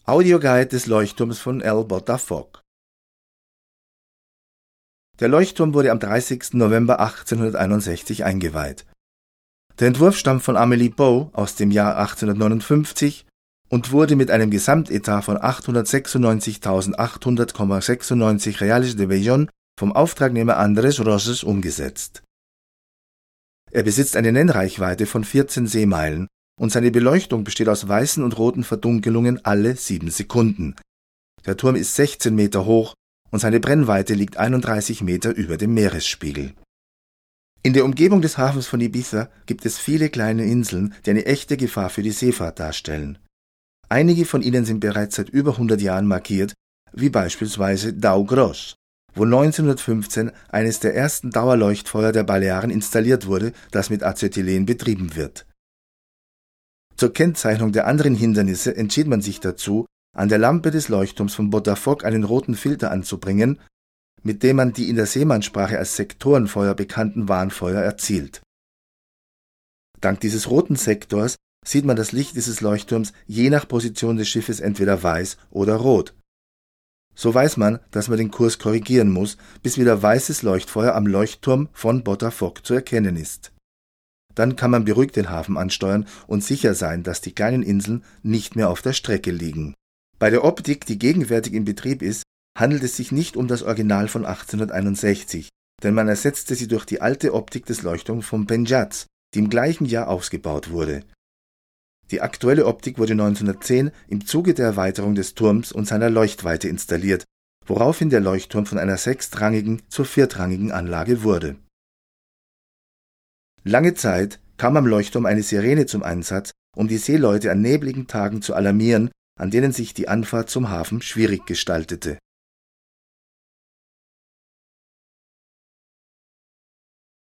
Audioguide des Leuchtturms von El Botafoc. Der Leuchtturm wurde am 30. November 1861 eingeweiht. Der Entwurf stammt von Amélie Bou aus dem Jahr 1859 und wurde mit einem Gesamtetat von 896.800,96 Reales de Bellón vom Auftragnehmer Andrés Roses umgesetzt. Er besitzt eine Nennreichweite von 14 Seemeilen und seine Beleuchtung besteht aus weißen und roten Verdunkelungen alle 7 Sekunden. Der Turm ist 16 Meter hoch und seine Brennweite liegt 31 Meter über dem Meeresspiegel. In der Umgebung des Hafens von Ibiza gibt es viele kleine Inseln, die eine echte Gefahr für die Seefahrt darstellen. Einige von ihnen sind bereits seit über 100 Jahren markiert, wie beispielsweise Dau Gros, wo 1915 eines der ersten Dauerleuchtfeuer der Balearen installiert wurde, das mit Acetylen betrieben wird. Zur Kennzeichnung der anderen Hindernisse entschied man sich dazu, an der Lampe des Leuchtturms von Botafoc einen roten Filter anzubringen, mit dem man die in der Seemannssprache als Sektorenfeuer bekannten Warnfeuer erzielt. Dank dieses roten Sektors sieht man das Licht dieses Leuchtturms je nach Position des Schiffes entweder weiß oder rot. So weiß man, dass man den Kurs korrigieren muss, bis wieder weißes Leuchtfeuer am Leuchtturm von Botafoc zu erkennen ist. Dann kann man beruhigt den Hafen ansteuern und sicher sein, dass die kleinen Inseln nicht mehr auf der Strecke liegen. Bei der Optik, die gegenwärtig in Betrieb ist, handelt es sich nicht um das Original von 1861, denn man ersetzte sie durch die alte Optik des Leuchtturms von Penjats, die im gleichen Jahr ausgebaut wurde. Die aktuelle Optik wurde 1910 im Zuge der Erweiterung des Turms und seiner Leuchtweite installiert, woraufhin der Leuchtturm von einer 6-rangigen zur 4-rangigen Anlage wurde. Lange Zeit kam am Leuchtturm eine Sirene zum Einsatz, um die Seeleute an nebligen Tagen zu alarmieren, an denen sich die Anfahrt zum Hafen schwierig gestaltete.